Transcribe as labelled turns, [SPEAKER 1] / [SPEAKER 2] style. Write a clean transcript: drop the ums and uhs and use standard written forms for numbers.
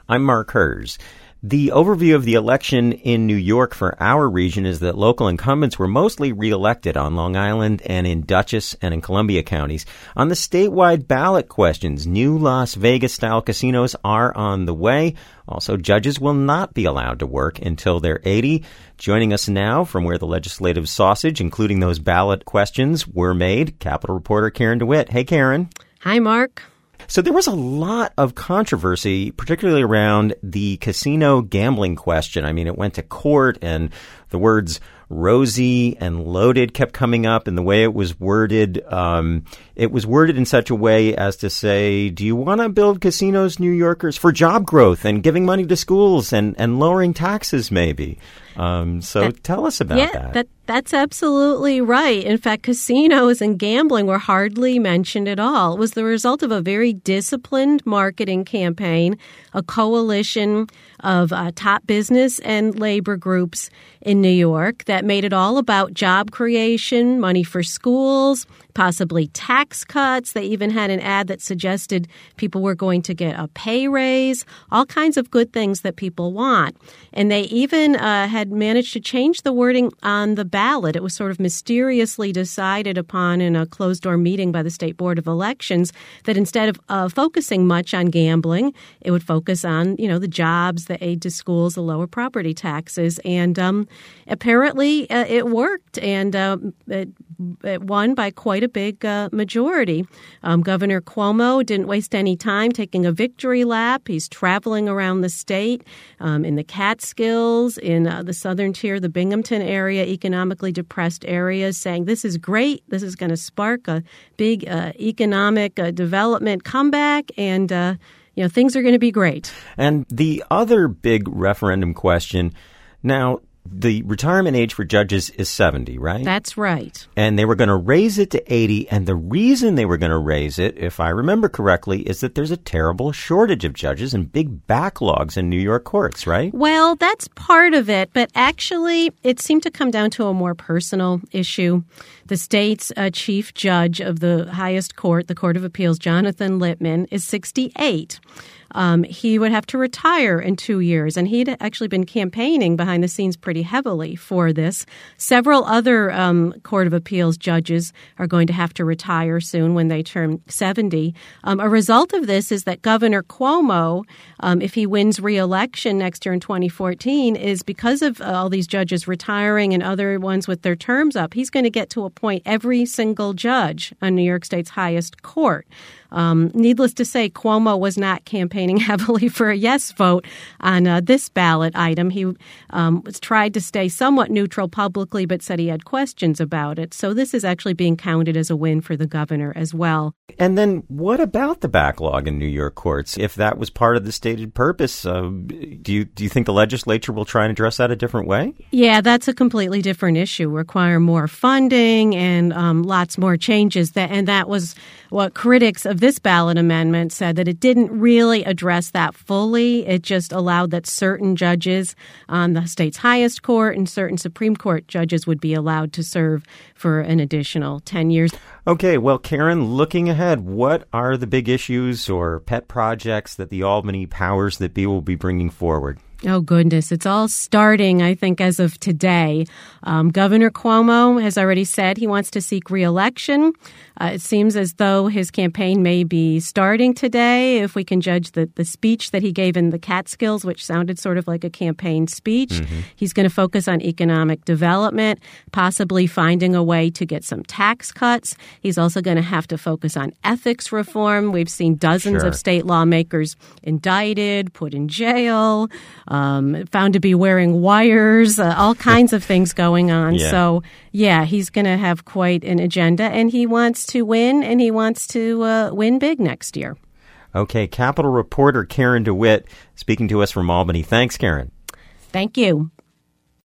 [SPEAKER 1] I'm Mark Hers. The overview of the election in New York for our region is that local incumbents were mostly reelected on Long Island and in Dutchess and in Columbia counties. On the statewide ballot questions, new Las Vegas-style casinos are on the way. Also, judges will not be allowed to work until they're 80. Joining us now from where the legislative sausage, including those ballot questions, were made, Capitol reporter Karen DeWitt. Hey, Karen.
[SPEAKER 2] Hi, Mark.
[SPEAKER 1] So there was a lot of controversy, particularly around the casino gambling question. I mean, it went to court and the words rosy and loaded kept coming up, and the way it was worded in such a way as to say, do you want to build casinos, New Yorkers, for job growth and giving money to schools and lowering taxes maybe? Tell us about that.
[SPEAKER 2] That's absolutely right. In fact, casinos and gambling were hardly mentioned at all. It was the result of a very disciplined marketing campaign, a coalition of top business and labor groups in New York that made it all about job creation, money for schools, possibly tax cuts. They even had an ad that suggested people were going to get a pay raise, all kinds of good things that people want. And they even had managed to change the wording on the ballot. It was sort of mysteriously decided upon in a closed-door meeting by the State Board of Elections that instead of focusing much on gambling, it would focus on, the jobs, the aid to schools, the lower property taxes. And apparently it worked, and it won by quite a big majority. Governor Cuomo didn't waste any time taking a victory lap. He's traveling around the state in the Catskills, in the southern tier, the Binghamton area, economically depressed areas, saying this is great. This is going to spark a big economic development comeback, and things are going to be great.
[SPEAKER 1] And the other big referendum question now, the retirement age for judges is 70, right?
[SPEAKER 2] That's right.
[SPEAKER 1] And they were going to raise it to 80. And the reason they were going to raise it, if I remember correctly, is that there's a terrible shortage of judges and big backlogs in New York courts, right?
[SPEAKER 2] Well, that's part of it. But actually, it seemed to come down to a more personal issue. The state's chief judge of the highest court, the Court of Appeals, Jonathan Littman, is 68. He would have to retire in 2 years, and he'd actually been campaigning behind the scenes pretty heavily for this. Several other Court of Appeals judges are going to have to retire soon when they turn 70. A result of this is that Governor Cuomo, if he wins re-election next year in 2014, is because of all these judges retiring and other ones with their terms up, he's going to get to appoint every single judge on New York State's highest court. Needless to say, Cuomo was not campaigning heavily for a yes vote on this ballot item. He tried to stay somewhat neutral publicly, but said he had questions about it. So this is actually being counted as a win for the governor as well.
[SPEAKER 1] And then what about the backlog in New York courts? If that was part of the stated purpose, do you think the legislature will try and address that a different way?
[SPEAKER 2] Yeah, that's a completely different issue. Require more funding and lots more changes. And that was what critics of this ballot amendment said, that it didn't really address that fully. It just allowed that certain judges on the state's highest court and certain Supreme Court judges would be allowed to serve for an additional 10 years.
[SPEAKER 1] Okay, well, Karen, looking ahead, what are the big issues or pet projects that the Albany powers that be will be bringing forward?
[SPEAKER 2] Oh, goodness. It's all starting, I think, as of today. Governor Cuomo has already said he wants to seek re-election. It seems as though his campaign may be starting today, if we can judge the speech that he gave in the Catskills, which sounded sort of like a campaign speech. Mm-hmm. He's going to focus on economic development, possibly finding a way to get some tax cuts. He's also going to have to focus on ethics reform. We've seen dozens of state lawmakers indicted, put in jail, found to be wearing wires, all kinds of things going on. Yeah. So, yeah, he's going to have quite an agenda, and he wants to win, and he wants to win big next year.
[SPEAKER 1] Okay, Capitol reporter Karen DeWitt speaking to us from Albany. Thanks, Karen.
[SPEAKER 2] Thank you.